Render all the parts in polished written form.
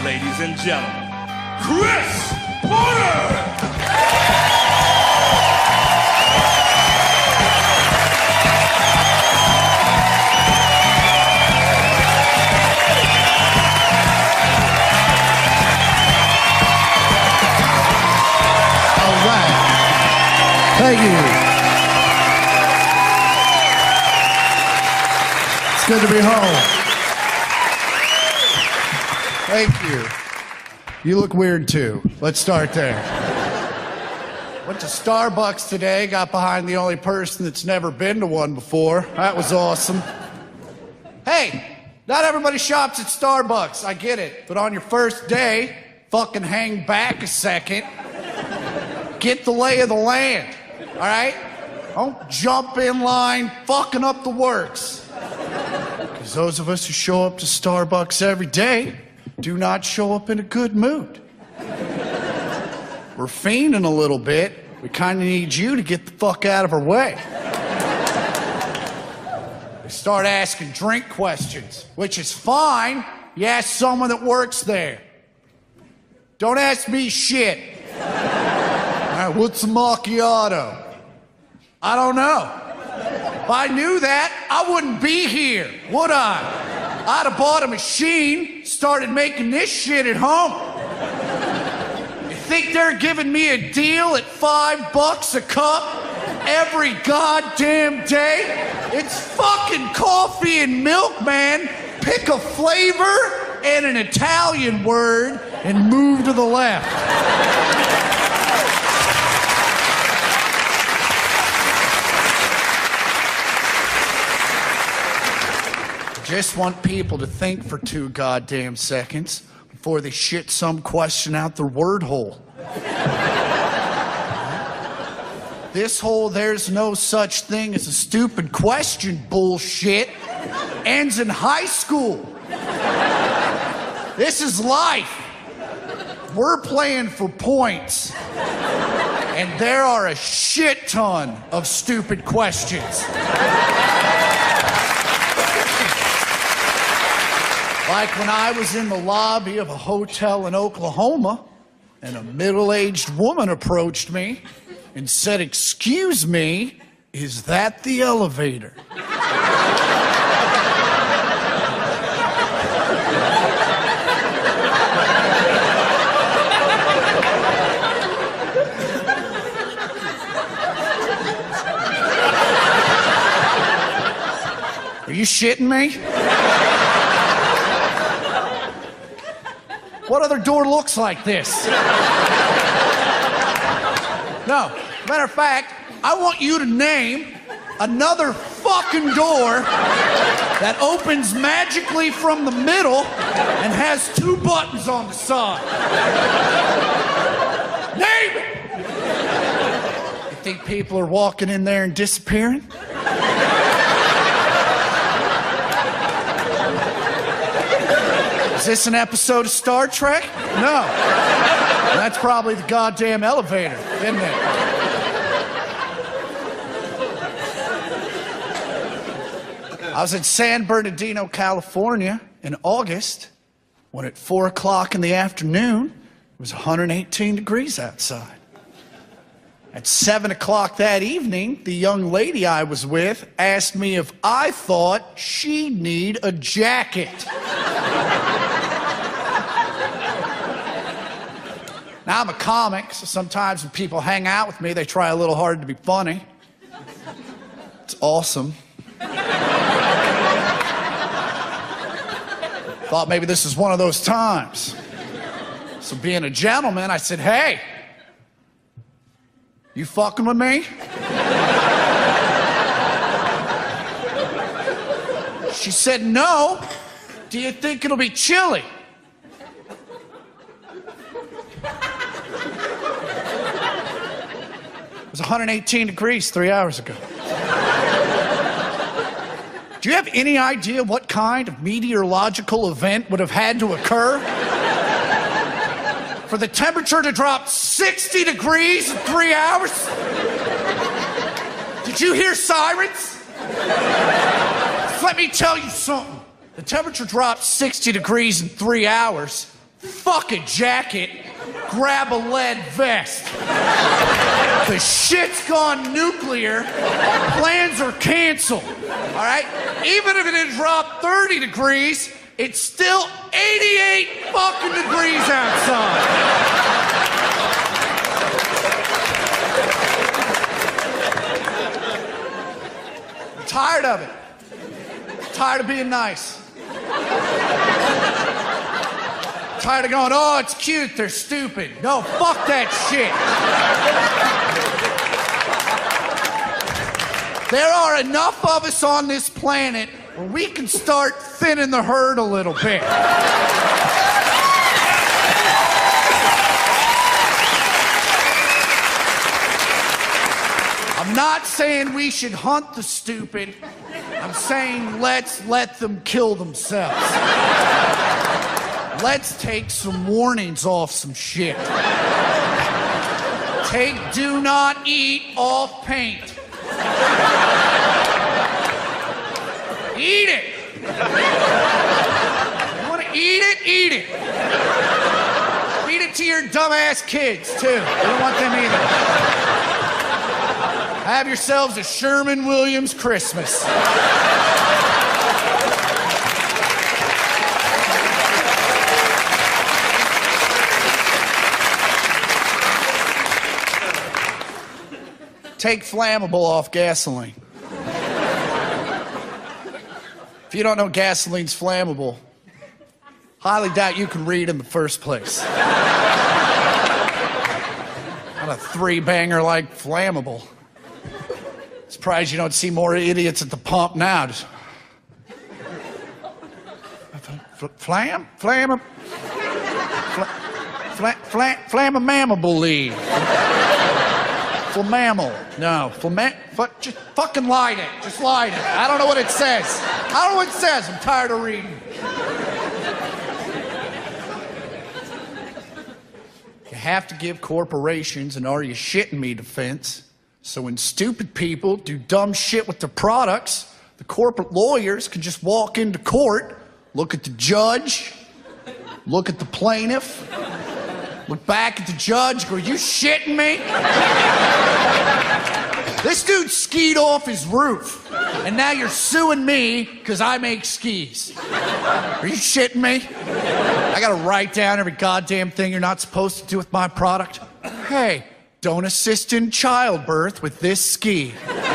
ladies and gentlemen, Chris Porter! Thank you. It's good to be home. Thank you. You look weird too. Let's start there. Went to Starbucks today, got behind the only person that's never been to one before. That was awesome. Hey, not everybody shops at Starbucks, I get it. But on your first day, fucking hang back a second. Get the lay of the land. All right? Don't jump in line fucking up the works. Because those of us who show up to Starbucks every day do not show up in a good mood. We're fiending a little bit. We kind of need you to get the fuck out of our way. They start asking drink questions, which is fine. You ask someone that works there. Don't ask me shit. All right, what's a macchiato? I don't know. If I knew that, I wouldn't be here, would I? I'd have bought a machine, started making this shit at home. You think they're giving me a deal at $5 a cup every goddamn day? It's fucking coffee and milk, man. Pick a flavor and an Italian word and move to the left. Just want people to think for 2 goddamn seconds before they shit some question out their word hole. This whole "there's no such thing as a stupid question" bullshit ends in high school. This is life. We're playing for points. And there are a shit ton of stupid questions. Like when I was in the lobby of a hotel in Oklahoma and a middle-aged woman approached me and said, "Excuse me, is that the elevator?" Are you shitting me? What other door looks like this? No. Matter of fact, I want you to name another fucking door that opens magically from the middle and has 2 buttons on the side. Name it! You think people are walking in there and disappearing? Is this an episode of Star Trek? No. That's probably the goddamn elevator, isn't it? I was in San Bernardino, California in August when at 4 o'clock in the afternoon it was 118 degrees outside. At 7 o'clock that evening, the young lady I was with asked me if I thought she'd need a jacket. Now, I'm a comic, so sometimes when people hang out with me, they try a little hard to be funny. It's awesome. Thought maybe this is one of those times. So being a gentleman, I said, "Hey, you fucking with me?" She said, "No. Do you think it'll be chilly?" It was 118 degrees 3 hours ago. Do you have any idea what kind of meteorological event would have had to occur for the temperature to drop 60 degrees in 3 hours? Did you hear sirens? Let me tell you something. The temperature dropped 60 degrees in 3 hours fuck a jacket, grab a lead vest. The shit's gone nuclear, plans are canceled, all right? Even if it had dropped 30 degrees, it's still 88 fucking degrees outside. I'm tired of it. Tired of being nice. Tired of going, oh, it's cute, they're stupid. No, fuck that shit. There are enough of us on this planet where we can start thinning the herd a little bit. I'm not saying we should hunt the stupid. I'm saying let's let them kill themselves. Let's take some warnings off some shit. Take do not eat off paint. Eat it. You want to eat it? Eat it. Feed it to your dumbass kids, too. We don't want them either. Have yourselves a Sherman-Williams Christmas. Take flammable off gasoline. If you don't know gasoline's flammable, highly doubt you can read in the first place. Not a three-banger like flammable. Surprised you don't see more idiots at the pump now. Just... Flammable lead. Flamammal. No. Just fucking light it. Just light it. I don't know what it says. I don't know what it says. I'm tired of reading. You have to give corporations an "are you shitting me" defense. So when stupid people do dumb shit with their products, the corporate lawyers can just walk into court, look at the judge, look at the plaintiff, look back at the judge, go, "You shitting me?" This dude skied off his roof, and now you're suing me because I make skis. Are you shitting me? I gotta write down every goddamn thing you're not supposed to do with my product? Hey, don't assist in childbirth with this ski.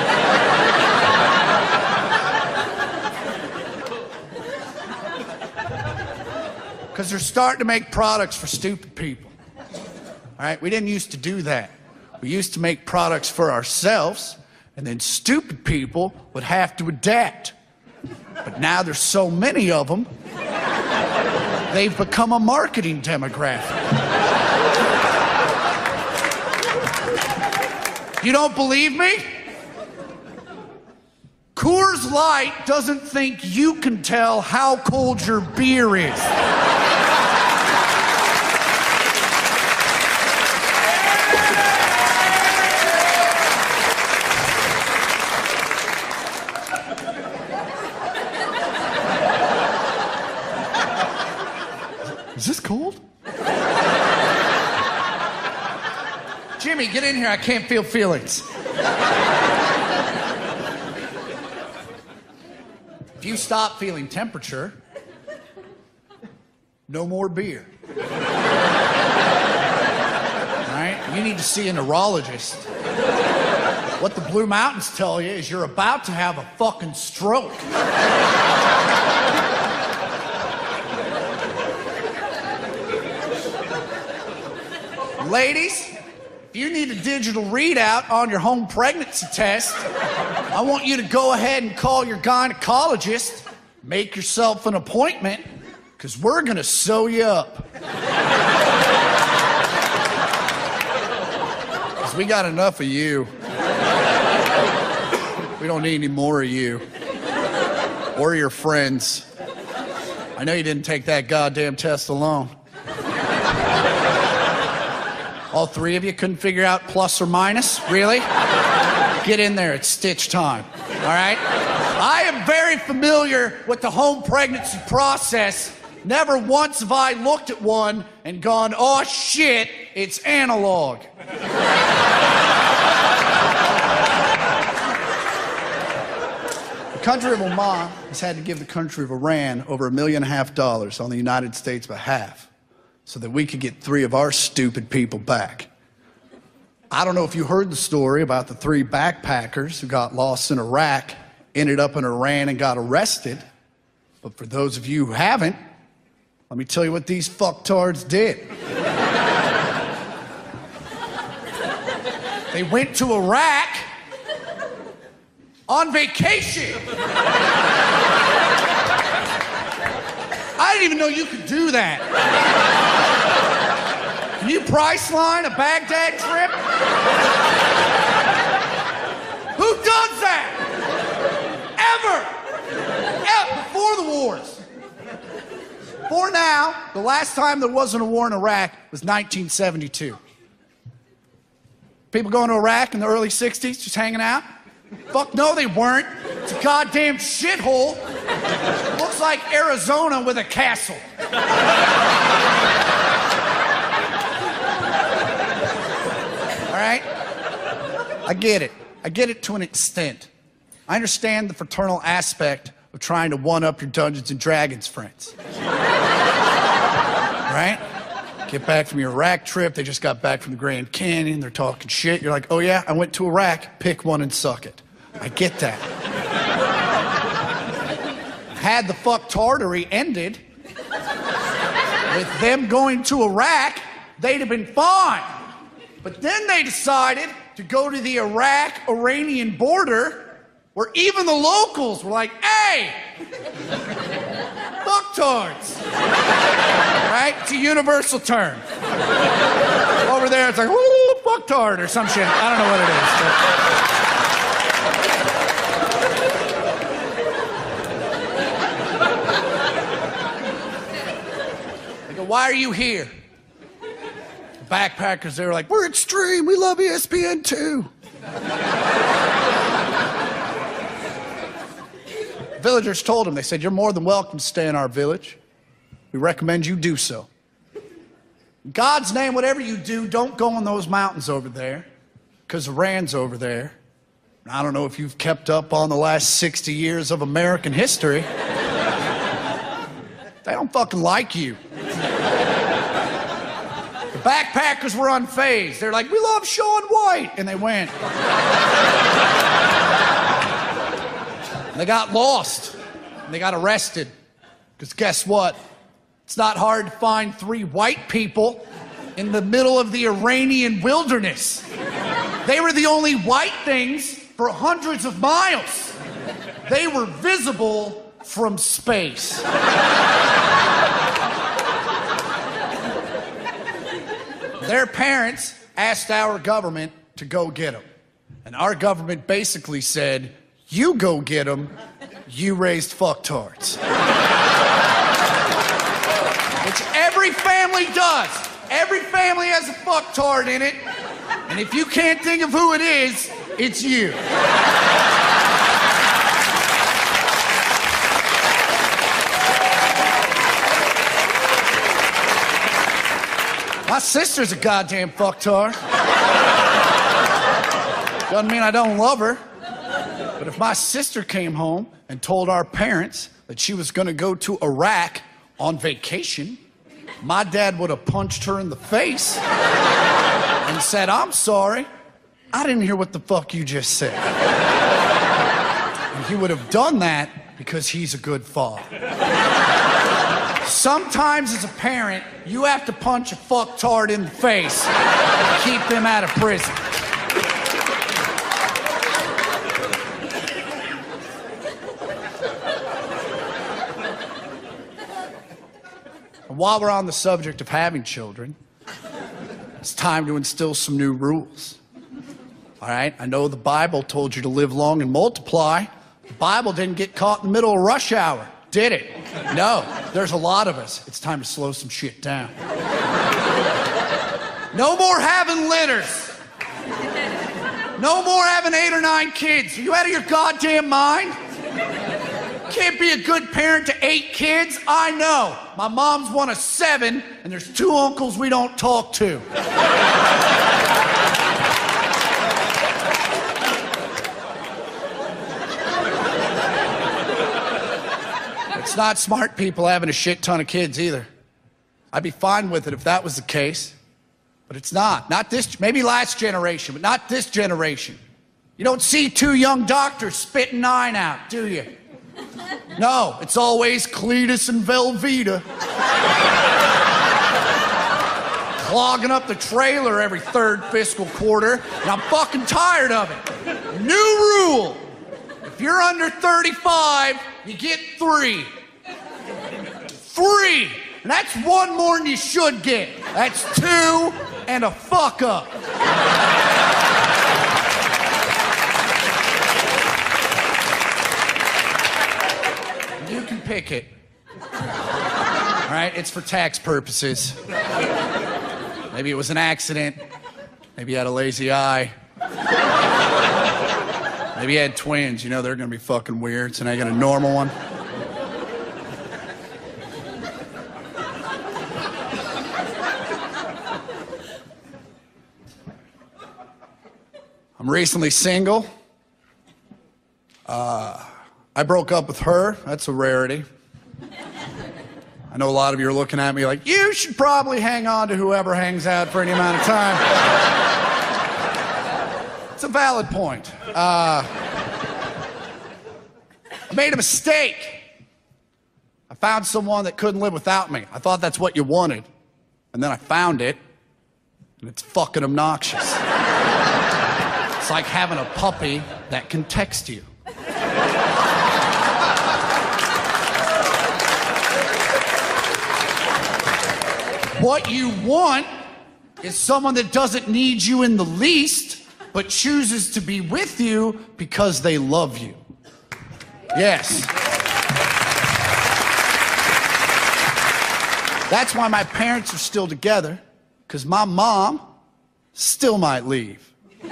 Because they're starting to make products for stupid people. All right, we didn't used to do that. We used to make products for ourselves, and then stupid people would have to adapt. But now there's so many of them, they've become a marketing demographic. You don't believe me? Coors Light doesn't think you can tell how cold your beer is. Is this cold? Jimmy, get in here. I can't feel feelings. If you stop feeling temperature, no more beer. All right? You need to see a neurologist. What the Blue Mountains tell you is you're about to have a fucking stroke. Ladies, if you need a digital readout on your home pregnancy test, I want you to go ahead and call your gynecologist, make yourself an appointment, because we're going to sew you up. Because we got enough of you. We don't need any more of you. Or your friends. I know you didn't take that goddamn test alone. All three of you couldn't figure out plus or minus? Really? Get in there, it's stitch time. All right? I am very familiar with the home pregnancy process, Never once have I looked at one and gone, oh shit, it's analog. The country of Oman has had to give the country of Iran over $1.5 million on the United States' behalf so that we could get 3 of our stupid people back. I don't know if you heard the story about the 3 backpackers who got lost in Iraq, ended up in Iran and got arrested. But for those of you who haven't, let me tell you what these fucktards did. They went to Iraq on vacation. I didn't even know you could do that. Can you Priceline a Baghdad trip? Who does that? Ever? Before the wars. For now, the last time there wasn't a war in Iraq was 1972. People going to Iraq in the early 60s just hanging out? Fuck no, they weren't. It's a goddamn shithole. Looks like Arizona with a castle. All right? I get it. I get it to an extent. I understand the fraternal aspect of trying to one-up your Dungeons and Dragons friends. Right? Get back from your Iraq trip, they just got back from the Grand Canyon, they're talking shit. You're like, oh yeah, I went to Iraq, pick one and suck it. I get that. Had the fucktardery ended with them going to Iraq, they'd have been fine. But then they decided to go to the Iraq-Iranian border where even the locals were like, hey, fucktards. Right? It's a universal term. Over there, it's like, ooh, fucktard or some shit. I don't know what it is. They go, why are you here? The backpackers, they were like, we're extreme. We love ESPN too. Villagers told him, they said, you're more than welcome to stay in our village. We recommend you do so. In God's name, whatever you do, don't go on those mountains over there, because Iran's over there. I don't know if you've kept up on the last 60 years of American history. They don't fucking like you. The backpackers were unfazed. They're like, we love Shaun White. And they went. They got lost, and they got arrested. Because guess what? It's not hard to find 3 white people in the middle of the Iranian wilderness. They were the only white things for hundreds of miles. They were visible from space. Their parents asked our government to go get them. And our government basically said, you go get them, you raised fucktards. Which every family does. Every family has a fucktard in it. And if you can't think of who it is, it's you. My sister's a goddamn fucktard. Doesn't mean I don't love her. But if my sister came home and told our parents that she was going to go to Iraq on vacation, my dad would have punched her in the face and said, I'm sorry, I didn't hear what the fuck you just said. And he would have done that because he's a good father. Sometimes as a parent, you have to punch a fucktard in the face to keep them out of prison. And while we're on the subject of having children, it's time to instill some new rules. All right? I know the Bible told you to live long and multiply. The Bible didn't get caught in the middle of rush hour, did it? No. There's a lot of us. It's time to slow some shit down. No more having litters. No more having 8 or 9 kids. Are you out of your goddamn mind? Can't be a good parent to 8 kids? I know. My mom's one of 7, and there's 2 uncles we don't talk to. It's not smart people having a shit ton of kids either. I'd be fine with it if that was the case. But it's not. Not this, maybe last generation, but not this generation. You don't see 2 young doctors spitting 9 out, do you? No, it's always Cletus and Velveeta. Clogging up the trailer every 3rd fiscal quarter, and I'm fucking tired of it. New rule. If you're under 35, you get 3. 3! And that's 1 more than you should get. That's 2 and a fuck up. You can pick it. All right, it's for tax purposes. Maybe it was an accident. Maybe you had a lazy eye. Maybe you had twins. You know they're gonna be fucking weird, so now you got a normal one. I'm recently single. I broke up with her. That's a rarity. I know a lot of you are looking at me like, you should probably hang on to whoever hangs out for any amount of time. It's a valid point. I made a mistake. I found someone that couldn't live without me. I thought that's what you wanted. And then I found it, and it's fucking obnoxious. It's like having a puppy that can text you. What you want is someone that doesn't need you in the least, but chooses to be with you because they love you. Yes. That's why my parents are still together, because my mom still might leave.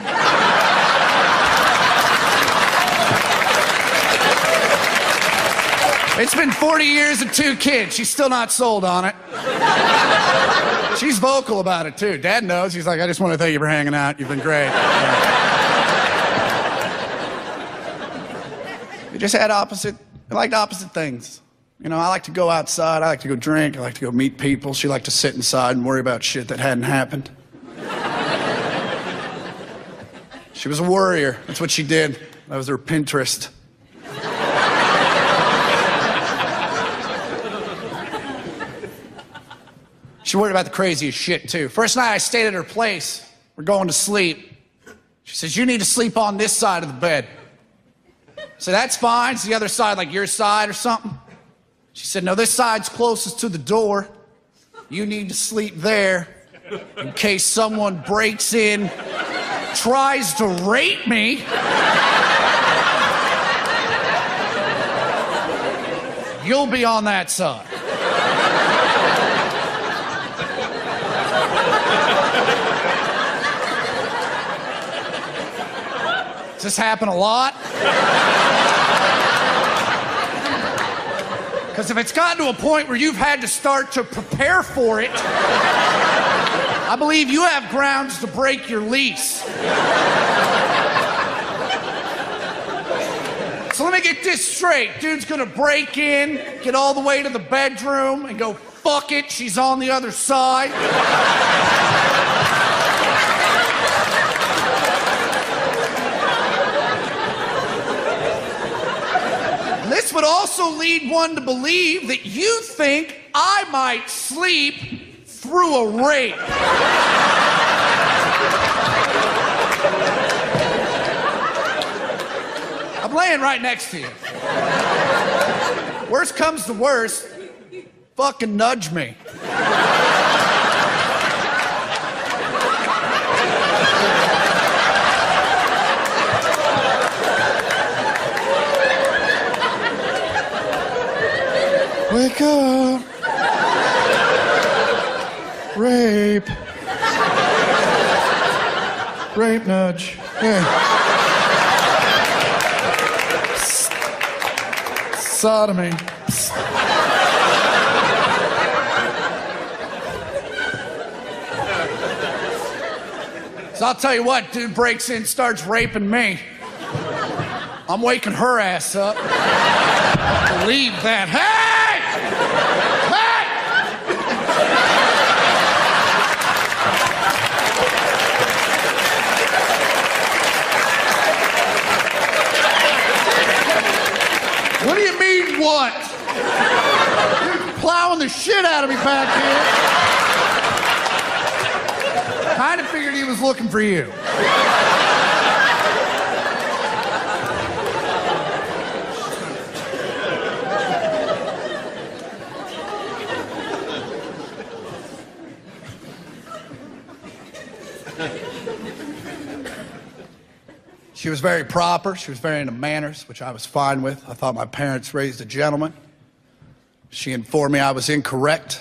It's been 40 years and 2 kids. She's still not sold on it. She's vocal about it, too. Dad knows. He's like, I just want to thank you for hanging out. You've been great. We just had we liked opposite things. You know, I like to go outside. I like to go drink. I like to go meet people. She liked to sit inside and worry about shit that hadn't happened. She was a worrier. That's what she did. That was her Pinterest. She worried about the craziest shit, too. First night I stayed at her place. We're going to sleep. She says, you need to sleep on this side of the bed. I said, that's fine. It's the other side, like your side or something. She said, no, this side's closest to the door. You need to sleep there in case someone breaks in, tries to rape me. You'll be on that side. Does this happen a lot? Because if it's gotten to a point where you've had to start to prepare for it, I believe you have grounds to break your lease. So let me get this straight. Dude's gonna break in, get all the way to the bedroom, and go, fuck it, she's on the other side. This would also lead one to believe that you think I might sleep through a rape. I'm laying right next to you. Worst comes to worst, fucking nudge me. Wake up. Rape. Rape nudge. Yeah. sodomy. So I'll tell you what, dude breaks in, starts raping me. I'm waking her ass up. Believe that. Hey! Hey! What do you mean, what? You're plowing the shit out of me back here. Kind of figured he was looking for you. She was very proper. She was very into manners, which I was fine with. I thought my parents raised a gentleman. She informed me I was incorrect.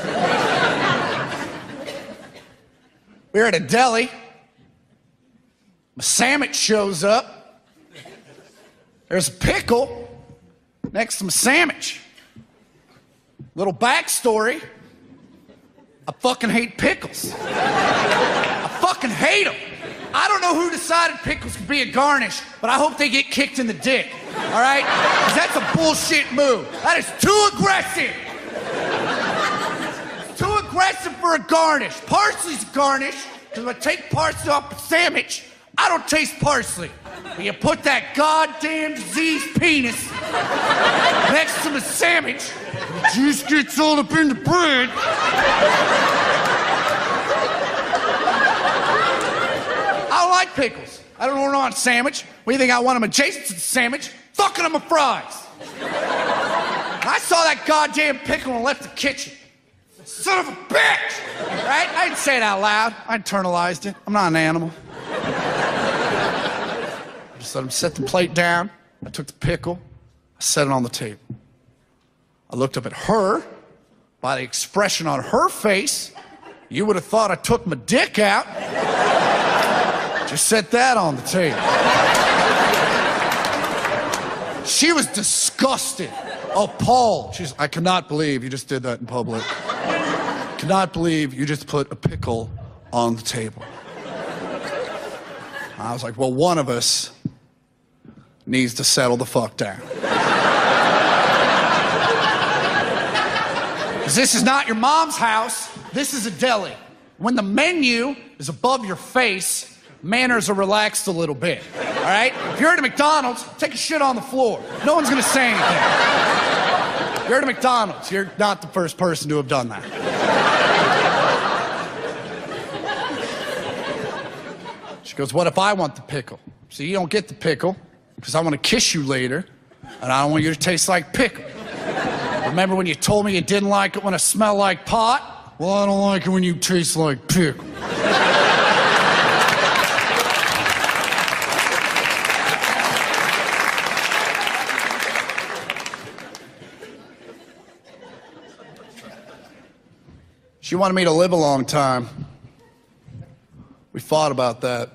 We were at a deli. My sandwich shows up. There's a pickle next to my sandwich. Little backstory. I fucking hate pickles. I fucking hate them. I don't know who decided pickles could be a garnish, but I hope they get kicked in the dick, all right? Because that's a bullshit move. That is too aggressive. It's too aggressive for a garnish. Parsley's a garnish, because when I take parsley off a sandwich, I don't taste parsley. But you put that goddamn diseased penis next to the sandwich, the juice gets all up in the bread. I don't like pickles. I don't want a sandwich. What do you think I want them adjacent to the sandwich? Fucking them with fries. I saw that goddamn pickle and left the kitchen. Son of a bitch! Right? I didn't say it out loud. I internalized it. I'm not an animal. I just let him set the plate down. I took the pickle. I set it on the table. I looked up at her. By the expression on her face, you would have thought I took my dick out. Just set that on the table. She was disgusted, appalled. She's, I cannot believe you just did that in public. Cannot believe you just put a pickle on the table. I was like, well, one of us needs to settle the fuck down. This is not your mom's house. This is a deli. When the menu is above your face, manners are relaxed a little bit, all right? If you're at a McDonald's, take a shit on the floor. No one's gonna say anything. If you're at a McDonald's, you're not the first person to have done that. She goes, what if I want the pickle? So you don't get the pickle, because I want to kiss you later, and I don't want you to taste like pickle. Remember when you told me you didn't like it when I smell like pot? Well, I don't like it when you taste like pickle. She wanted me to live a long time. We fought about that.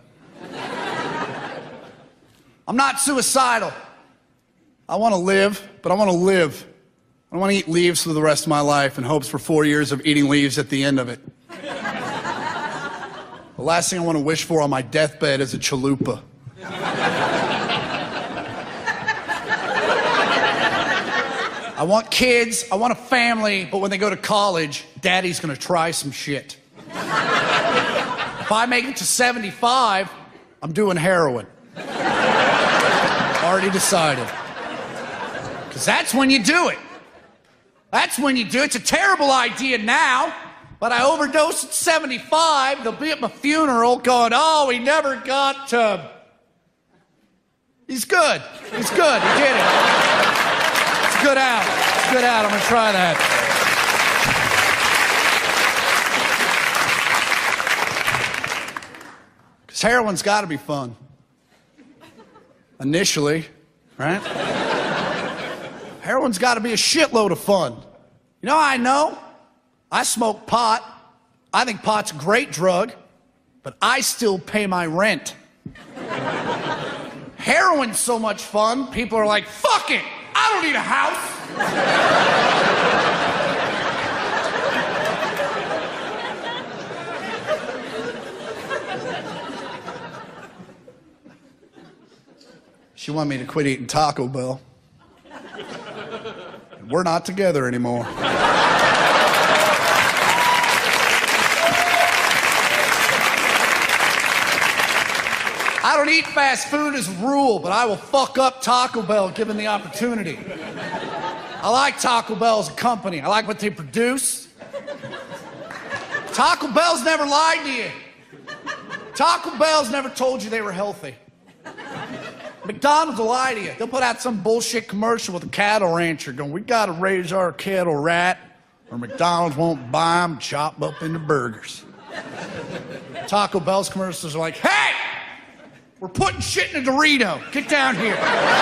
I'm not suicidal. I want to live, but I want to live. I don't want to eat leaves for the rest of my life in hopes for 4 years of eating leaves at the end of it. The last thing I want to wish for on my deathbed is a chalupa. I want kids, I want a family, but when they go to college, daddy's gonna try some shit. If I make it to 75, I'm doing heroin. Already decided. Because that's when you do it. That's when you do it. It's a terrible idea now, but I overdosed at 75. They'll be at my funeral going, oh, he never got to... He's good. He's good. He did it. It's good out. It's good out. I'm going to try that. Because heroin's got to be fun. Initially, right? Heroin's got to be a shitload of fun. You know how I know? I smoke pot. I think pot's a great drug, but I still pay my rent. Heroin's so much fun, people are like, fuck it, I don't need a house. She wanted me to quit eating Taco Bell. We're not together anymore. I don't eat fast food as a rule, but I will fuck up Taco Bell given the opportunity. I like Taco Bell as a company. I like what they produce. Taco Bell's never lied to you. Taco Bell's never told you they were healthy. McDonald's will lie to you. They'll put out some bullshit commercial with a cattle rancher going, we gotta raise our cattle right, or McDonald's won't buy them, chop up into burgers. Taco Bell's commercials are like, hey! We're putting shit in a Dorito. Get down here.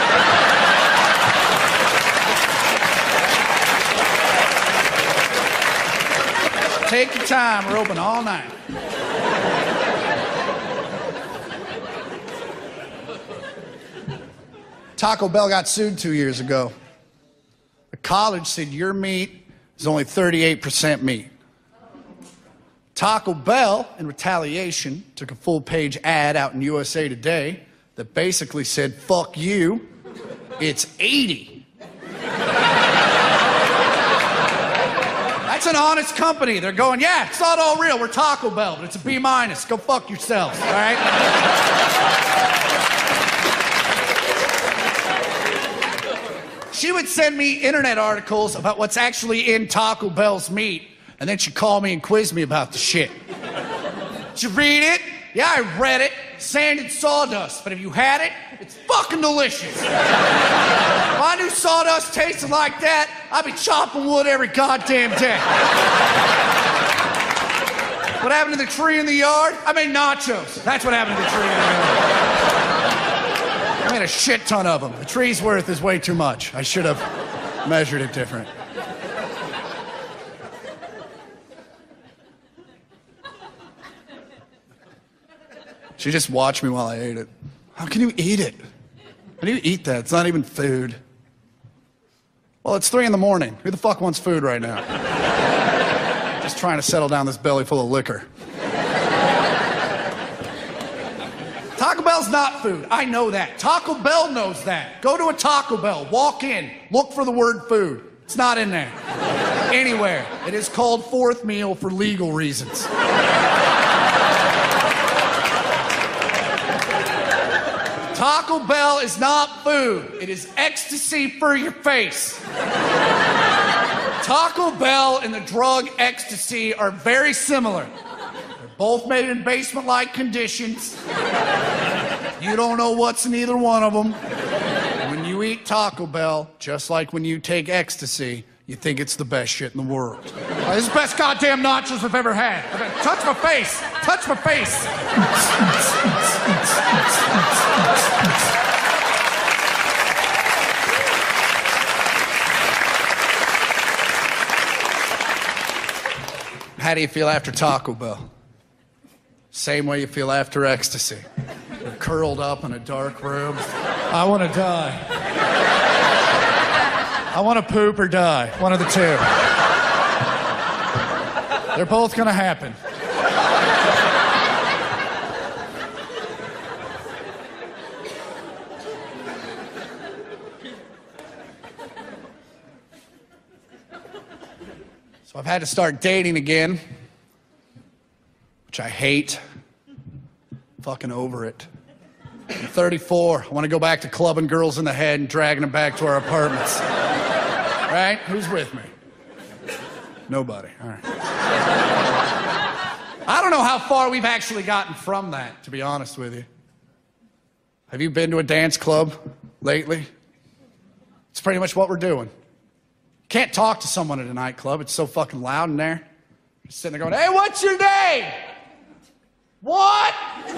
Take your time. We're open all night. Taco Bell got sued 2 years ago. The college said your meat is only 38% meat. Taco Bell, in retaliation, took a full-page ad out in USA Today that basically said, fuck you, it's 80. That's an honest company. They're going, yeah, it's not all real. We're Taco Bell, but it's a B-. Go fuck yourselves, all right? She would send me internet articles about what's actually in Taco Bell's meat, and then she'd call me and quiz me about the shit. Did you read it? Yeah, I read it. Sand and sawdust. But if you had it, it's fucking delicious. If I knew sawdust tasted like that, I'd be chopping wood every goddamn day. What happened to the tree in the yard? I made nachos. That's what happened to the tree in the yard. I made a shit ton of them. The tree's worth is way too much. I should have measured it different. She just watched me while I ate it. How can you eat it? How do you eat that? It's not even food. Well, it's 3 a.m. Who the fuck wants food right now? Just trying to settle down this belly full of liquor. Taco Bell's not food. I know that. Taco Bell knows that. Go to a Taco Bell, walk in, look for the word food. It's not in there. Anywhere. It is called fourth meal for legal reasons. Taco Bell is not food. It is ecstasy for your face. Taco Bell and the drug ecstasy are very similar. They're both made in basement-like conditions. You don't know what's in either one of them. When you eat Taco Bell, just like when you take ecstasy, you think it's the best shit in the world. This is the best goddamn nachos I've ever had. Touch my face. Touch my face. How do you feel after Taco Bell? Same way you feel after ecstasy. You're curled up in a dark room. I want to die. I want to poop or die. One of the two. They're both going to happen. So I've had to start dating again, which I hate. Fucking over it. I'm 34. I want to go back to clubbing girls in the head and dragging them back to our apartments. Right? Who's with me? Nobody. All right. I don't know how far we've actually gotten from that, to be honest with you. Have you been to a dance club lately? It's pretty much what we're doing. Can't talk to someone at a nightclub. It's so fucking loud in there. Just sitting there going, hey, what's your name? What?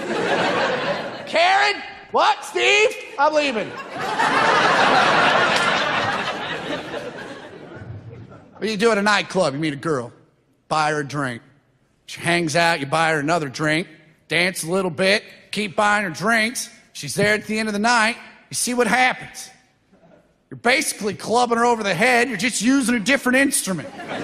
Karen? What? Steve? I'm leaving. What do you do at a nightclub? You meet a girl, buy her a drink. She hangs out, you buy her another drink, dance a little bit, keep buying her drinks. She's there at the end of the night. You see what happens. You're basically clubbing her over the head. You're just using a different instrument.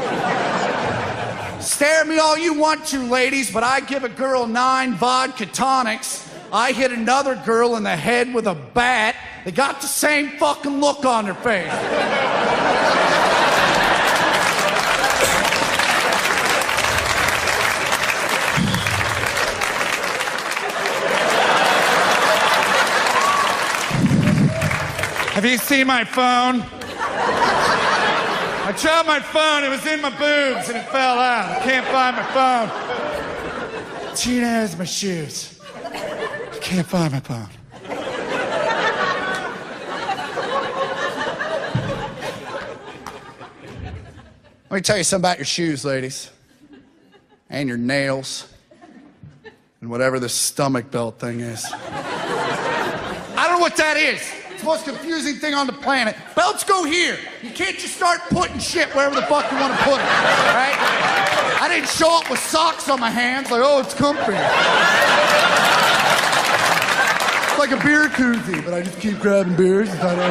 Stare at me all you want to, ladies, but I give a girl 9 vodka tonics. I hit another girl in the head with a bat. They got the same fucking look on their face. Have you seen my phone? I dropped my phone, it was in my boobs and it fell out. I can't find my phone. Tina has my shoes. I can't find my phone. Let me tell you something about your shoes, ladies. And your nails. And whatever this stomach belt thing is. I don't know what that is. It's the most confusing thing on the planet. Belts go here. You can't just start putting shit wherever the fuck you want to put it, right? I didn't show up with socks on my hands like, oh, it's comfy. It's like a beer koozie, but I just keep grabbing beers and thought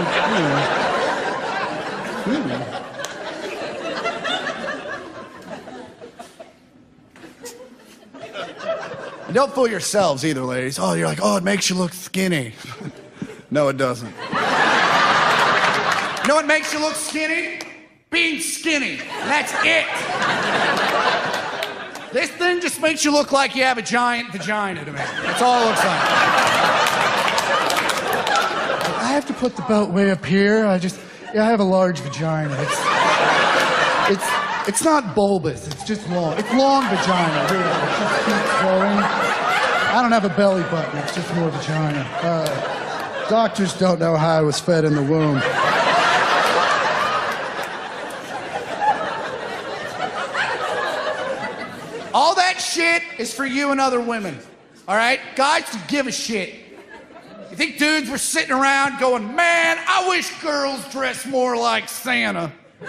And don't fool yourselves either, ladies. Oh, you're like, oh, it makes you look skinny. No, it doesn't. You know what makes you look skinny? Being skinny. And that's it. This thing just makes you look like you have a giant vagina to me. That's all it looks like. I have to put the belt way up here. I have a large vagina. It's not bulbous. It's just long. It's long vagina. Really. It just keeps growing. I don't have a belly button. It's just more vagina. Doctors don't know how I was fed in the womb. All that shit is for you and other women, all right? Guys don't give a shit. You think dudes were sitting around going, man, I wish girls dressed more like Santa.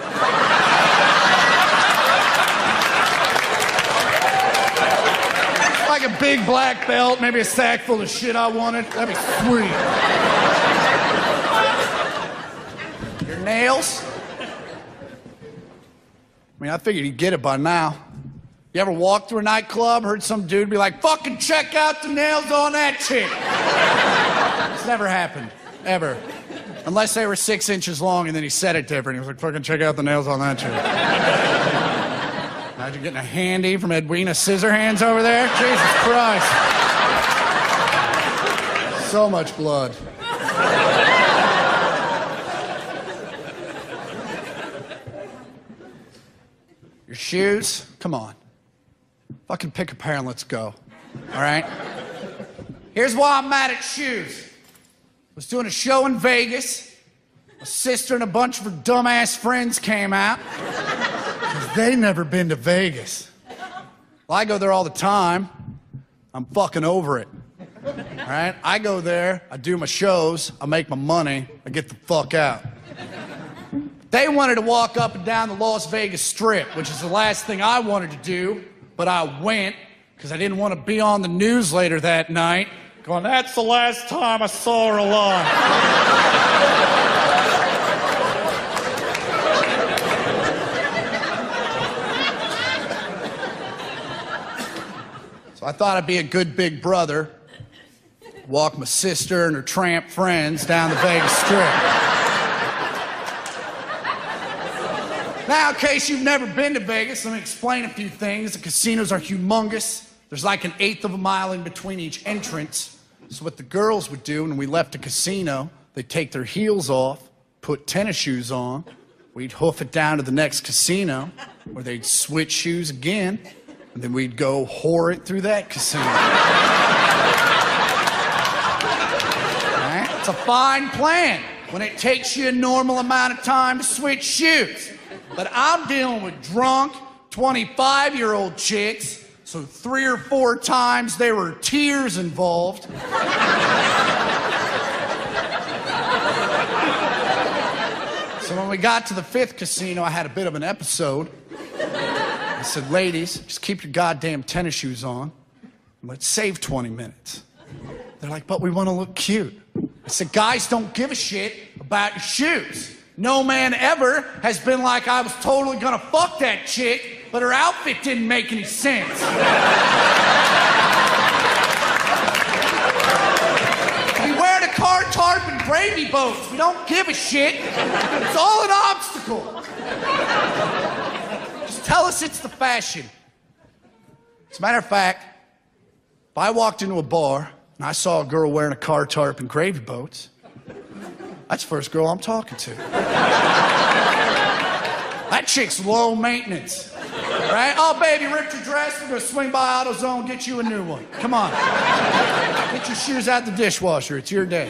Like a big black belt, maybe a sack full of shit I wanted. That'd be sweet. Your nails? I mean, I figured you'd get it by now. You ever walk through a nightclub, heard some dude be like, fucking check out the nails on that chick? It's never happened, ever. Unless they were 6 inches long and then he said it different. He was like, fucking check out the nails on that chick. Imagine getting a handy from Edwina Scissorhands over there. Jesus Christ. So much blood. Your shoes? Come on. Fucking pick a pair and let's go. All right? Here's why I'm mad at shoes. I was doing a show in Vegas. My sister and a bunch of her dumbass friends came out. They never been to Vegas. Well, I go there all the time. I'm fucking over it. All right? I go there, I do my shows, I make my money, I get the fuck out. They wanted to walk up and down the Las Vegas Strip, which is the last thing I wanted to do, but I went because I didn't want to be on the news later that night going, that's the last time I saw her alive. I thought I'd be a good big brother, walk my sister and her tramp friends down the Vegas Strip. Now, in case you've never been to Vegas, let me explain a few things. The casinos are humongous. There's like an 1/8 of a mile in between each entrance. So what the girls would do when we left a casino, they'd take their heels off, put tennis shoes on, we'd hoof it down to the next casino, where they'd switch shoes again, and then we'd go whore it through that casino. All right? It's a fine plan when it takes you a normal amount of time to switch shoes. But I'm dealing with drunk, 25-year-old chicks, so 3 or 4 times there were tears involved. So when we got to the 5th casino, I had a bit of an episode. I said, ladies, just keep your goddamn tennis shoes on. And let's save 20 minutes. They're like, but we want to look cute. I said, guys don't give a shit about your shoes. No man ever has been like, I was totally gonna fuck that chick, but her outfit didn't make any sense. We wearing a car tarp and gravy boats. We don't give a shit. It's all an obstacle. Just tell us it's the fashion. As a matter of fact, if I walked into a bar and I saw a girl wearing a car tarp and gravy boats, that's the first girl I'm talking to. That chick's low maintenance, right? Oh, baby, ripped your dress. We're gonna swing by AutoZone, get you a new one. Come on. Get your shoes out the dishwasher. It's your day.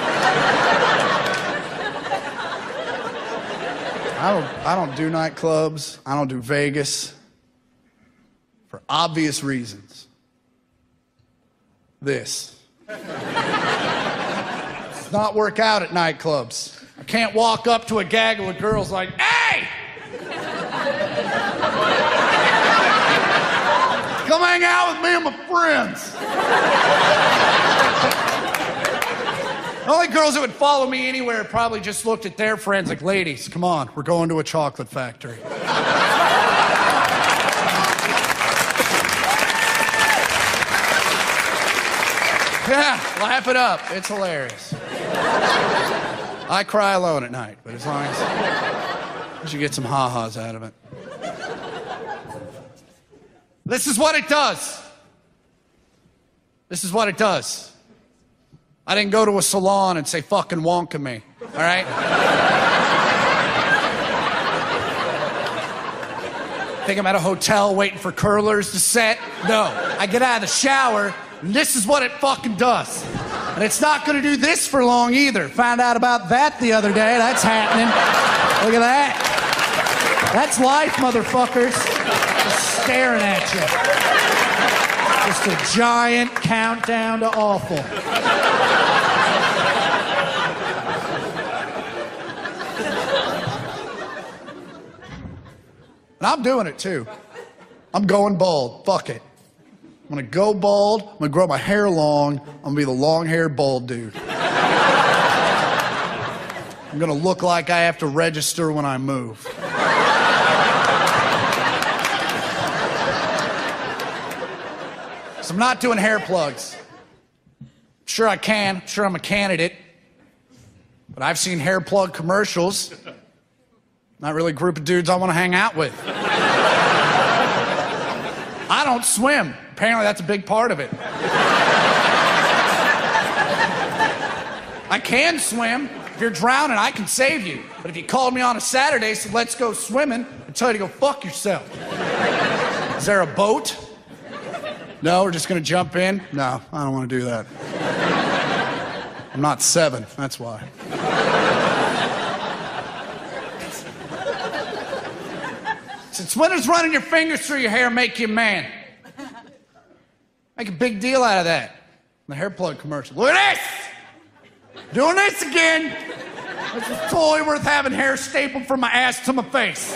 I don't do nightclubs. I don't do Vegas. For obvious reasons. This. Does not work out at nightclubs. I can't walk up to a gaggle of girls like, hey! Come hang out with me and my friends. The only girls that would follow me anywhere probably just looked at their friends like, ladies, come on, we're going to a chocolate factory. Yeah, laugh it up. It's hilarious. I cry alone at night, but as long as you get some ha-has out of it. This is what it does. This is what it does. I didn't go to a salon and say, fucking Wonka me, all right? Think I'm at a hotel waiting for curlers to set? No, I get out of the shower, and this is what it fucking does. And it's not gonna do this for long either. Found out about that the other day. That's happening. Look at that. That's life, motherfuckers. Just staring at you. Just a giant countdown to awful. And I'm doing it too. I'm going bald. Fuck it. I'm gonna go bald. I'm gonna grow my hair long. I'm gonna be the long-haired bald dude. I'm gonna look like I have to register when I move. So I'm not doing hair plugs. Sure I can. Sure I'm a candidate. But I've seen hair plug commercials. Not really a group of dudes I want to hang out with. I don't swim. Apparently that's a big part of it. I can swim. If you're drowning, I can save you. But if you called me on a Saturday and said, let's go swimming, I'd tell you to go fuck yourself. Is there a boat? No, we're just gonna jump in? No, I don't want to do that. I'm not 7, that's why. Since when does running your fingers through your hair make you a man? Make a big deal out of that. The hair plug commercial. Look at this! Doing this again. This is totally worth having hair stapled from my ass to my face.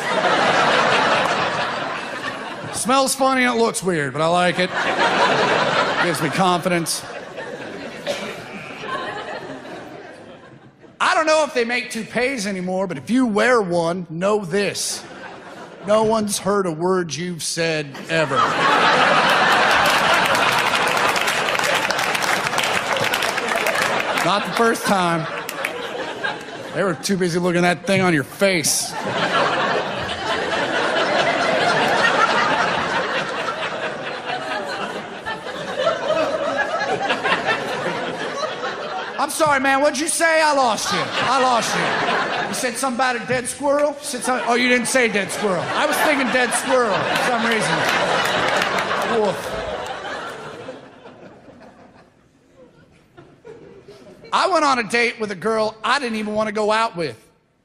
Smells funny and it looks weird, but I like it. Gives me confidence. I don't know if they make toupees anymore, but if you wear one, know this. No one's heard a word you've said ever. Not the first time. They were too busy looking at that thing on your face. I'm sorry, man. What'd you say? I lost you. You said something about a dead squirrel? You said something... Oh, you didn't say dead squirrel. I was thinking dead squirrel for some reason. Woof. I went on a date with a girl I didn't even want to go out with.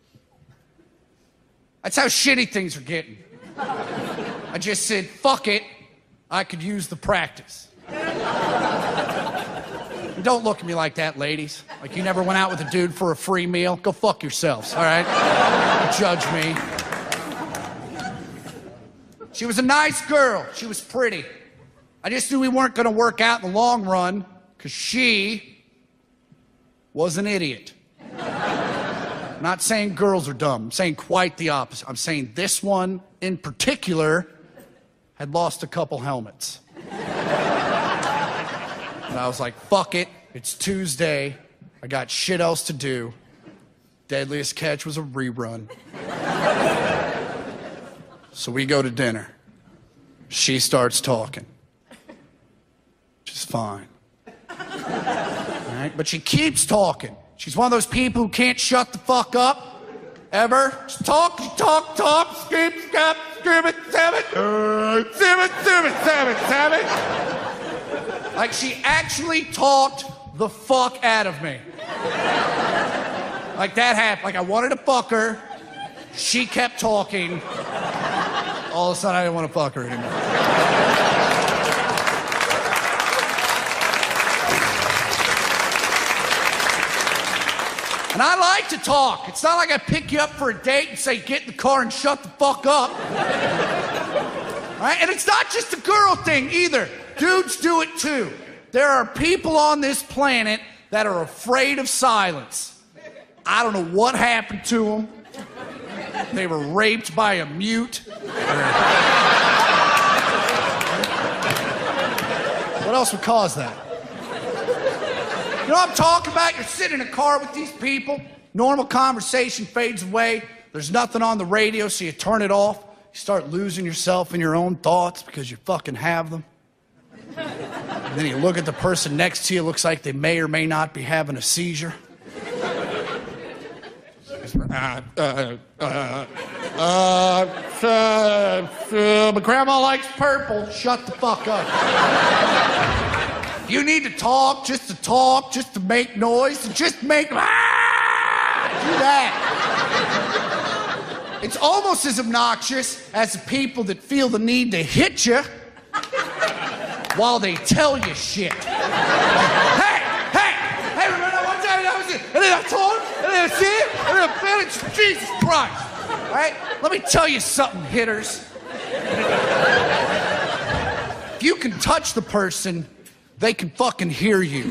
That's how shitty things are getting. I just said, fuck it. I could use the practice. Don't look at me like that, ladies. Like you never went out with a dude for a free meal. Go fuck yourselves, all right? Don't judge me. She was a nice girl. She was pretty. I just knew we weren't going to work out in the long run because she was an idiot. not saying girls are dumb. I'm saying quite the opposite. I'm saying this one in particular had lost a couple helmets. And I was like, fuck it. It's Tuesday. I got shit else to do. Deadliest Catch was a rerun. So we go to dinner. She starts talking. Just fine. All right? But she keeps talking. She's one of those people who can't shut the fuck up. Ever. Just talk, skip, it, seven. Like she actually talked the fuck out of me. Like that happened. Like I wanted to fuck her. She kept talking. All of a sudden I didn't want to fuck her anymore. And I like to talk. It's not like I pick you up for a date and say, get in the car and shut the fuck up. Right? And it's not just a girl thing either. Dudes do it too. There are people on this planet that are afraid of silence. I don't know what happened to them. They were raped by a mute. What else would cause that? You know what I'm talking about? You're sitting in a car with these people. Normal conversation fades away. There's nothing on the radio, so you turn it off. You start losing yourself in your own thoughts because you fucking have them. And then you look at the person next to you, looks like they may or may not be having a seizure. But grandma likes purple. Shut the fuck up. You need to talk, just to make noise, and just make do that. It's almost as obnoxious as the people that feel the need to hit you while they tell you shit. Hey, remember that one time I was in, and then I told him, and then I see it, and then I felt it, Jesus Christ. All right? Let me tell you something, hitters. If you can touch the person, they can fucking hear you.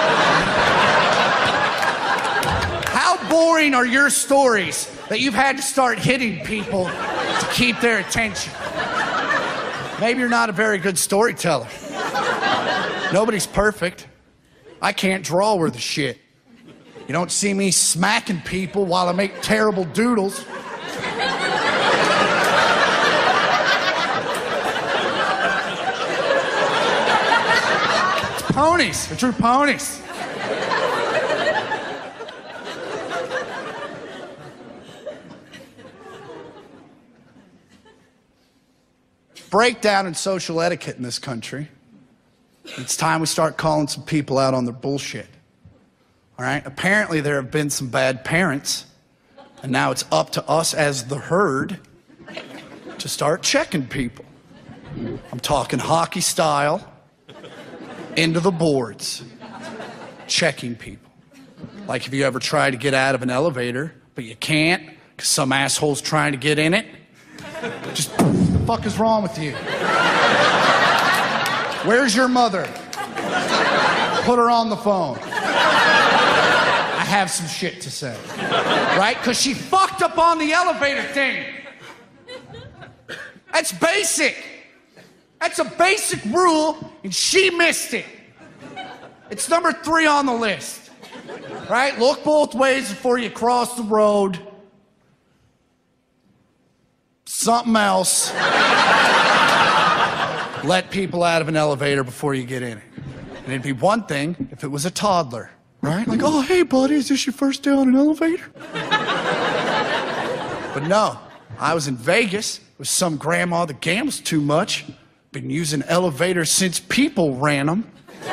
How boring are your stories that you've had to start hitting people to keep their attention? Maybe you're not a very good storyteller. Nobody's perfect. I can't draw worth a shit. You don't see me smacking people while I make terrible doodles. It's ponies. They're true ponies. Breakdown in social etiquette in this country. It's time we start calling some people out on their bullshit. All right? Apparently there have been some bad parents, and now it's up to us as the herd to start checking people. I'm talking hockey style, into the boards, checking people. Like if you ever try to get out of an elevator, but you can't because some asshole's trying to get in it, just what the fuck is wrong with you? Where's your mother? Put her on the phone. I have some shit to say. Right? Because she fucked up on the elevator thing. That's basic. That's a basic rule, and she missed it. It's number 3 on the list. Right? Look both ways before you cross the road. Something else. Let people out of an elevator before you get in it. And it'd be one thing if it was a toddler, right? Like, oh, hey, buddy, is this your first day on an elevator? But no, I was in Vegas with some grandma that gambles too much. Been using elevators since people ran them.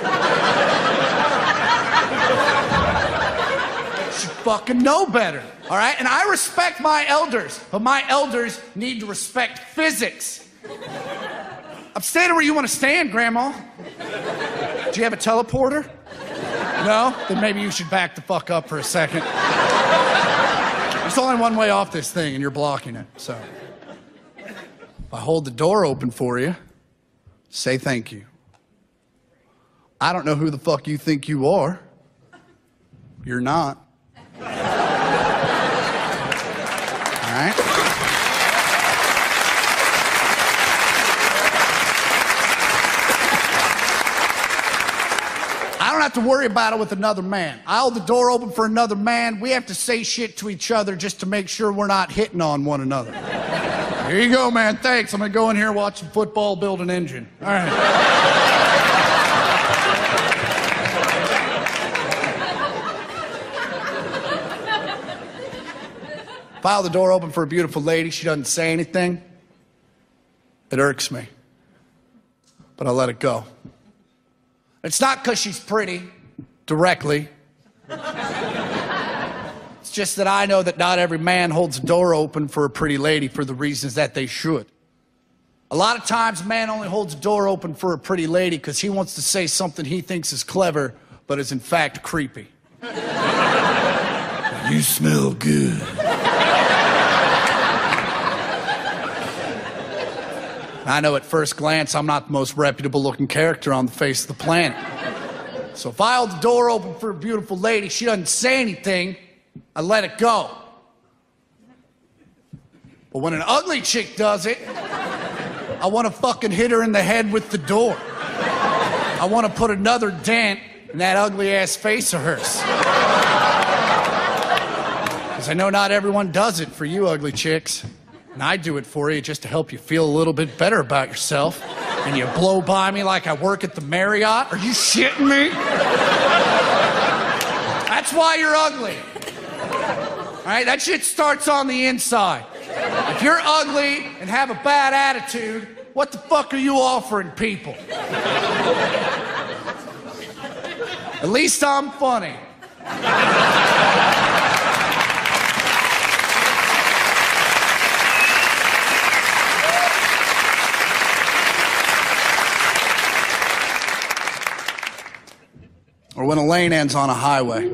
Should fucking know better, all right? And I respect my elders, but my elders need to respect physics. I'm standing where you want to stand, Grandma. Do you have a teleporter? No? Then maybe you should back the fuck up for a second. There's only one way off this thing, and you're blocking it, so. If I hold the door open for you, say thank you. I don't know who the fuck you think you are. You're not. have to worry about it with another man. I hold the door open for another man. We have to say shit to each other just to make sure we're not hitting on one another. Here you go, man. Thanks. I'm going to go in here, watch some football, build an engine. All right. If I hold the door open for a beautiful lady, she doesn't say anything, it irks me. But I let it go. It's not because she's pretty, directly. It's just that I know that not every man holds a door open for a pretty lady for the reasons that they should. A lot of times, a man only holds a door open for a pretty lady because he wants to say something he thinks is clever, but is in fact creepy. You smell good. I know at first glance I'm not the most reputable looking character on the face of the planet. So if I hold the door open for a beautiful lady, she doesn't say anything, I let it go. But when an ugly chick does it, I want to fucking hit her in the head with the door. I want to put another dent in that ugly ass face of hers. Because I know not everyone does it for you ugly chicks. And I do it for you just to help you feel a little bit better about yourself. And you blow by me like I work at the Marriott? Are you shitting me? That's why you're ugly. All right, that shit starts on the inside. If you're ugly and have a bad attitude, what the fuck are you offering people? At least I'm funny. Or when a lane ends on a highway.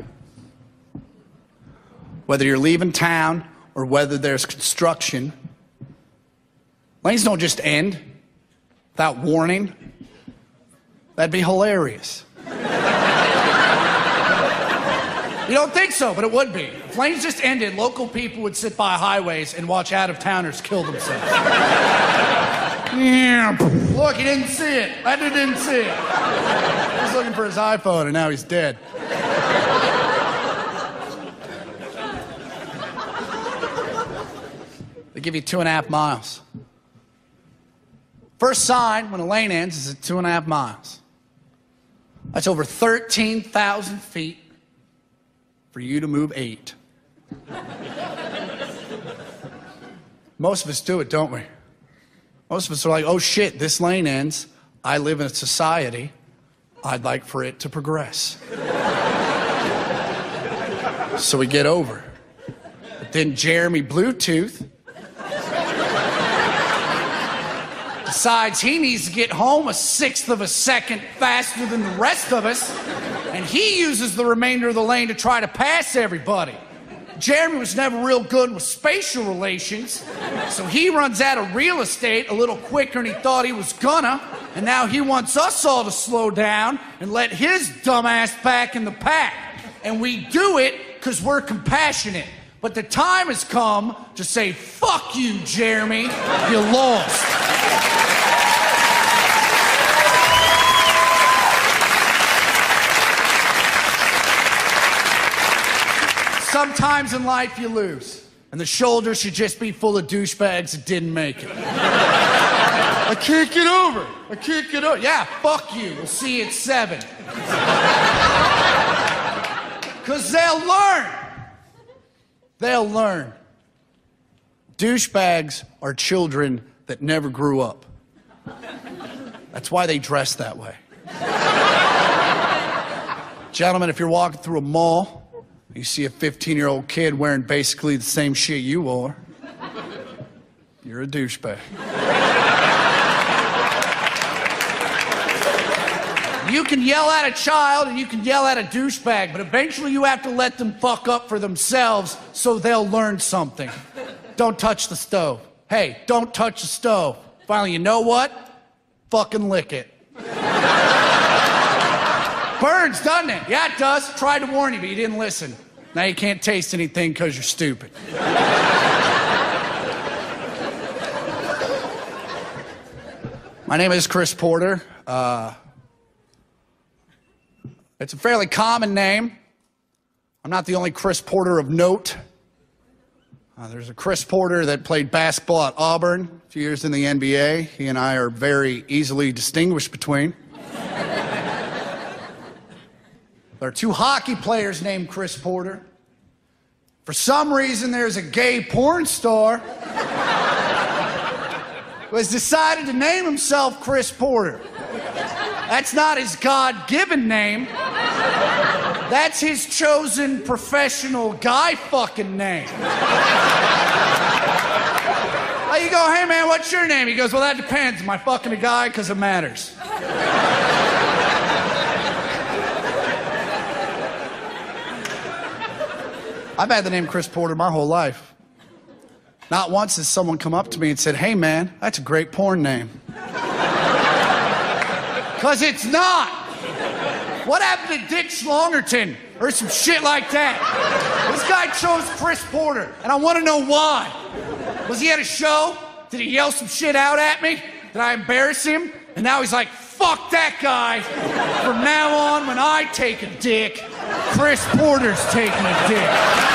Whether you're leaving town or whether there's construction, lanes don't just end without warning. That'd be hilarious. You don't think so, but it would be. If lanes just ended, local people would sit by highways and watch out-of-towners kill themselves. Look, he didn't see it. That dude didn't see it. He was looking for his iPhone, and now he's dead. They give you 2.5 miles. First sign when a lane ends is at 2.5 miles. That's over 13,000 feet for you to move 8. Most of us do it, don't we? Most of us are like, oh shit, this lane ends. I live in a society. I'd like for it to progress. So we get over. But then Jeremy Bluetooth decides he needs to get home 1/6 of a second faster than the rest of us, and he uses the remainder of the lane to try to pass everybody. Jeremy was never real good with spatial relations, so he runs out of real estate a little quicker than he thought he was gonna, and now he wants us all to slow down and let his dumbass back in the pack. And we do it because we're compassionate. But the time has come to say, fuck you, Jeremy, you lost. Sometimes in life you lose, and the shoulder should just be full of douchebags that didn't make it. I can't get over. I can't get over. Yeah, fuck you. We'll see you at 7. Because they'll learn. They'll learn. Douchebags are children that never grew up. That's why they dress that way. Gentlemen, if you're walking through a mall, you see a 15-year-old kid wearing basically the same shit you wore, you're a douchebag. You can yell at a child and you can yell at a douchebag, but eventually you have to let them fuck up for themselves so they'll learn something. Don't touch the stove. Hey, don't touch the stove. Finally, you know what? Fucking lick it. Burns, doesn't it? Yeah, it does. Tried to warn you, but you didn't listen. Now you can't taste anything because you're stupid. My name is Chris Porter. It's a fairly common name. I'm not the only Chris Porter of note. There's a Chris Porter that played basketball at Auburn, a few years in the NBA. He and I are very easily distinguished between. There are two hockey players named Chris Porter. For some reason, there's a gay porn star who has decided to name himself Chris Porter. That's not his God-given name. That's his chosen professional guy fucking name. You go, hey man, what's your name? He goes, well, that depends. Am I fucking a guy? Because it matters. I've had the name Chris Porter my whole life. Not once has someone come up to me and said, hey man, that's a great porn name. Because it's not. What happened to Dick Schlongerton or some shit like that? This guy chose Chris Porter, and I want to know why. Was he at a show? Did he yell some shit out at me? Did I embarrass him? And now he's like, fuck that guy. From now on, when I take a dick, Chris Porter's taking a dick.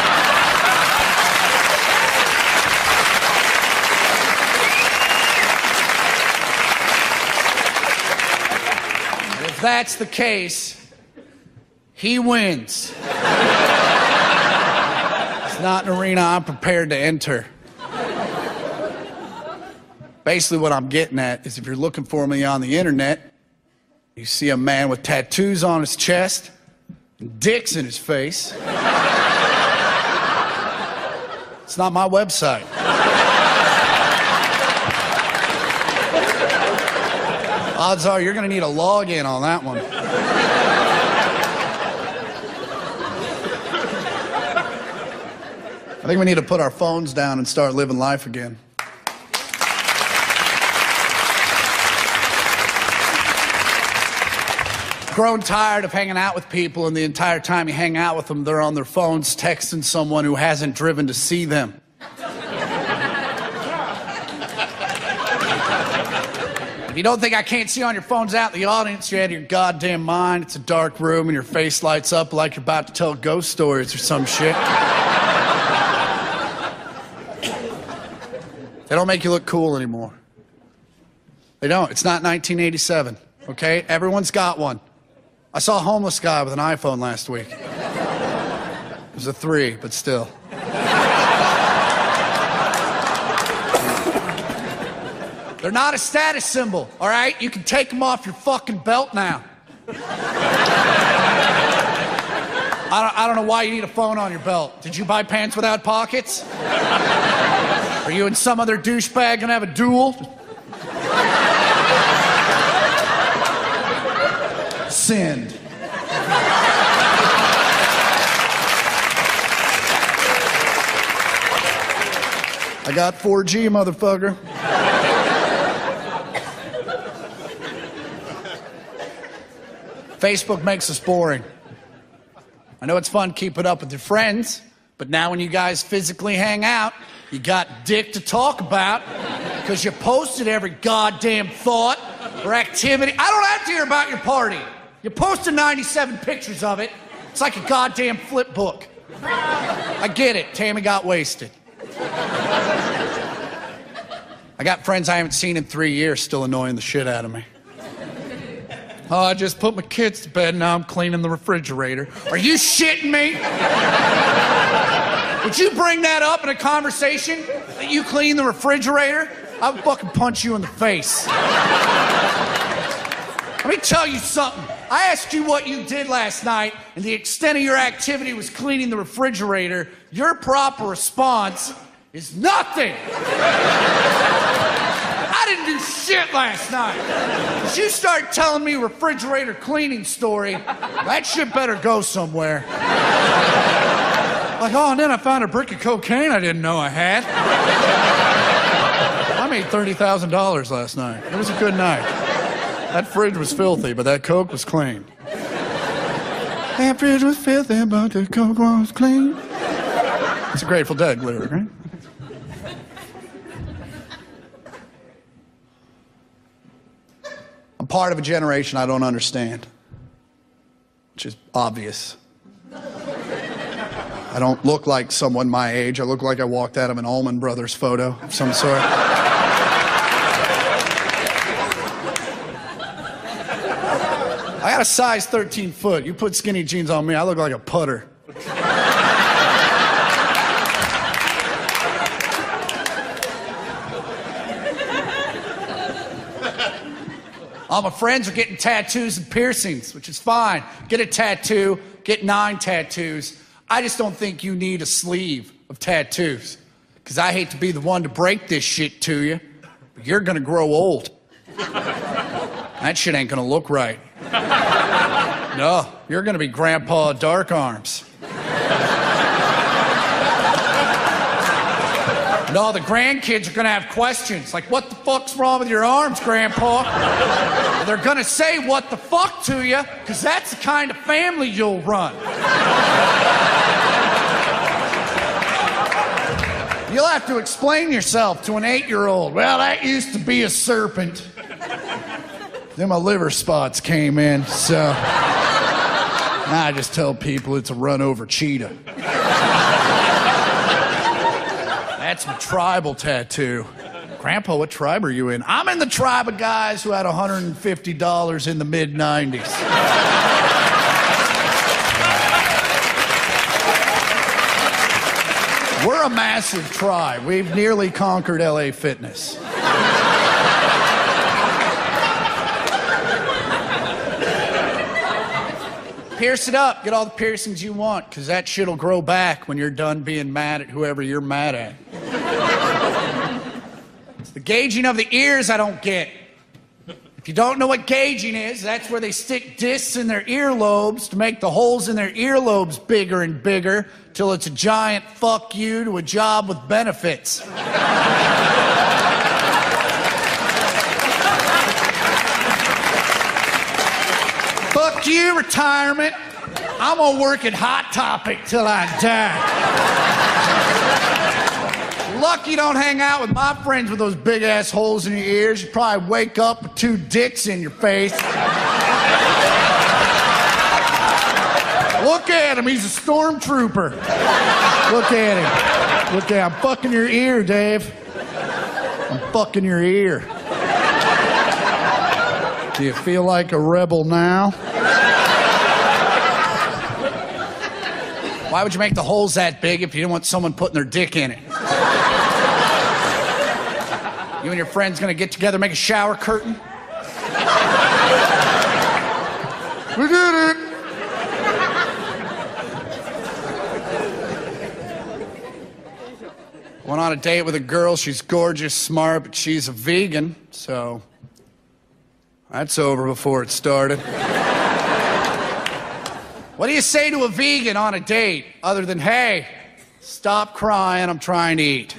If that's the case, he wins. It's not an arena I'm prepared to enter. Basically, what I'm getting at is if you're looking for me on the internet, you see a man with tattoos on his chest and dicks in his face. It's not my website. Odds are you're going to need a login on that one. I think we need to put our phones down and start living life again. Grown tired of hanging out with people, and the entire time you hang out with them, they're on their phones texting someone who hasn't driven to see them. If you don't think I can't see on your phones out in the audience, you're out of your goddamn mind. It's a dark room and your face lights up like you're about to tell ghost stories or some shit. They don't make you look cool anymore. They don't. It's not 1987, okay? Everyone's got one. I saw a homeless guy with an iPhone last week. It was a 3, but still. They're not a status symbol, all right? You can take them off your fucking belt now. I don't know why you need a phone on your belt. Did you buy pants without pockets? Are you and some other douchebag gonna have a duel? Send. I got 4G, motherfucker. Facebook makes us boring. I know it's fun keeping up with your friends, but now when you guys physically hang out, you got dick to talk about because you posted every goddamn thought or activity. I don't have to hear about your party. You posted 97 pictures of it. It's like a goddamn flip book. I get it. Tammy got wasted. I got friends I haven't seen in 3 years still annoying the shit out of me. Oh, I just put my kids to bed, now I'm cleaning the refrigerator. Are you shitting me? Would you bring that up in a conversation that you clean the refrigerator? I would fucking punch you in the face. Let me tell you something. I asked you what you did last night, and the extent of your activity was cleaning the refrigerator. Your proper response is nothing. I didn't do shit last night. If you start telling me refrigerator cleaning story, that shit better go somewhere. Like, oh, and then I found a brick of cocaine I didn't know I had. I made $30,000 last night. It was a good night. That fridge was filthy, but that Coke was clean. That fridge was filthy, but the Coke was clean. It's a Grateful Dead lyric, right? I'm part of a generation I don't understand. which is obvious. I don't look like someone my age. I look like I walked out of an Allman Brothers photo of some sort. I got a size 13 foot. You put skinny jeans on me, I look like a putter. All my friends are getting tattoos and piercings, which is fine. Get a tattoo, get 9 tattoos. I just don't think you need a sleeve of tattoos, because I hate to be the one to break this shit to you, but you're gonna grow old. That shit ain't gonna look right. No, you're gonna be Grandpa Dark Arms. No, the grandkids are gonna have questions like, what the fuck's wrong with your arms, Grandpa? And they're gonna say what the fuck to you, because that's the kind of family you'll run. You'll have to explain yourself to an 8-year-old. Well, that used to be a serpent. Then my liver spots came in, so now I just tell people it's a run-over cheetah. That's my tribal tattoo. Grandpa, what tribe are you in? I'm in the tribe of guys who had $150 in the mid-90s. We're a massive tribe. We've nearly conquered LA Fitness. Pierce it up. Get all the piercings you want, because that shit'll grow back when you're done being mad at whoever you're mad at. It's the gauging of the ears I don't get. If you don't know what gauging is, that's where they stick discs in their earlobes to make the holes in their earlobes bigger and bigger till it's a giant fuck you to a job with benefits. Fuck you, retirement. I'm gonna work at Hot Topic till I die. Lucky you don't hang out with my friends with those big ass holes in your ears. You'd probably wake up with 2 dicks in your face. Look at him, he's a stormtrooper. Look at him. Look at him. I'm fucking your ear, Dave. I'm fucking your ear. Do you feel like a rebel now? Why would you make the holes that big if you didn't want someone putting their dick in it? You and your friends gonna get together, make a shower curtain? We did it! Went on a date with a girl. She's gorgeous, smart, but she's a vegan, so that's over before it started. What do you say to a vegan on a date other than, hey, stop crying, I'm trying to eat?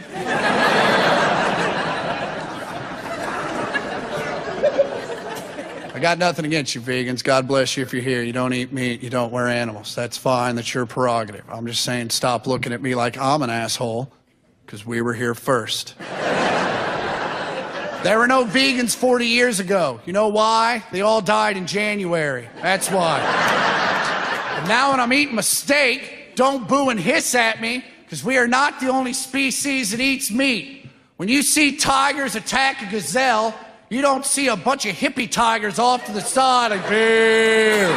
I got nothing against you vegans. God bless you if you're here. You don't eat meat, you don't wear animals. That's fine, that's your prerogative. I'm just saying stop looking at me like I'm an asshole, because we were here first. There were no vegans 40 years ago. You know why? They all died in January. That's why. And now when I'm eating my steak, don't boo and hiss at me, because we are not the only species that eats meat. When you see tigers attack a gazelle, you don't see a bunch of hippie tigers off to the side like, boo,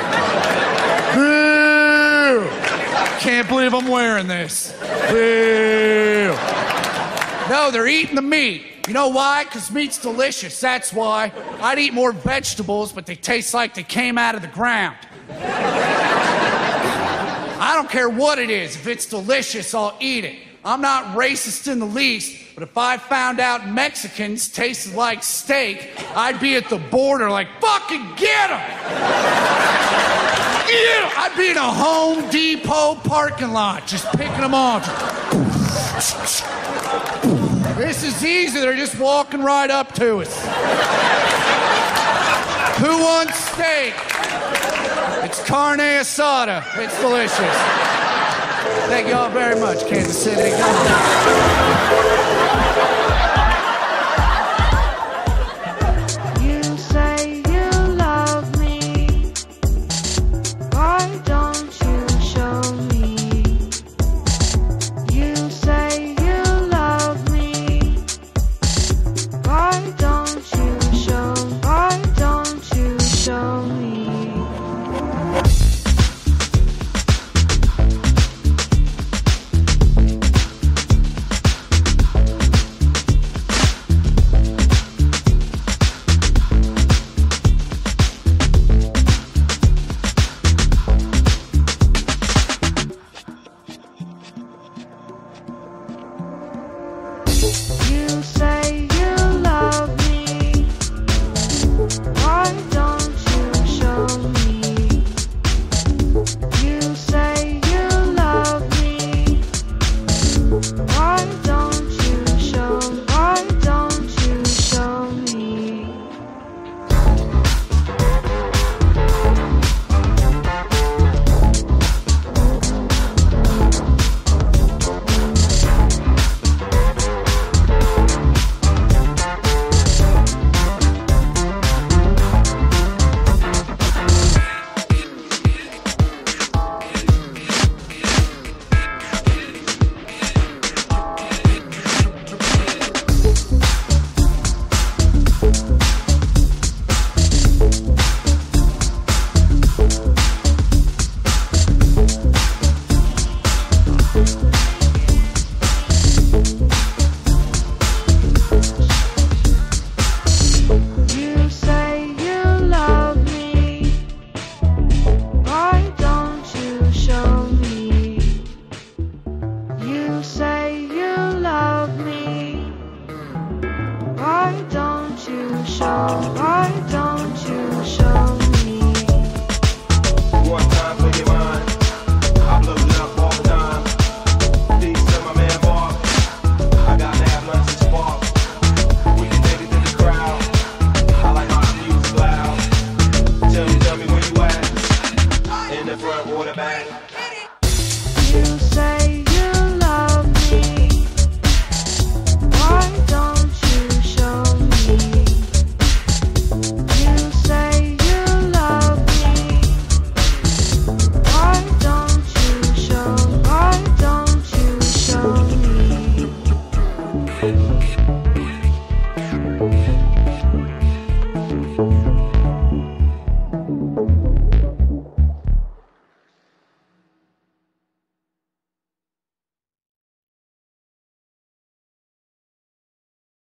boo, can't believe I'm wearing this, boo. No, they're eating the meat. You know why? Because meat's delicious, that's why. I'd eat more vegetables, but they taste like they came out of the ground. I don't care what it is. If it's delicious, I'll eat it. I'm not racist in the least, but if I found out Mexicans tasted like steak, I'd be at the border like, fucking get them! Get them! I'd be in a Home Depot parking lot, just picking them off. This is easy, they're just walking right up to us. Who wants steak? It's carne asada. It's delicious. Thank you all very much, Kansas City. You say you love me. Why Why don't you show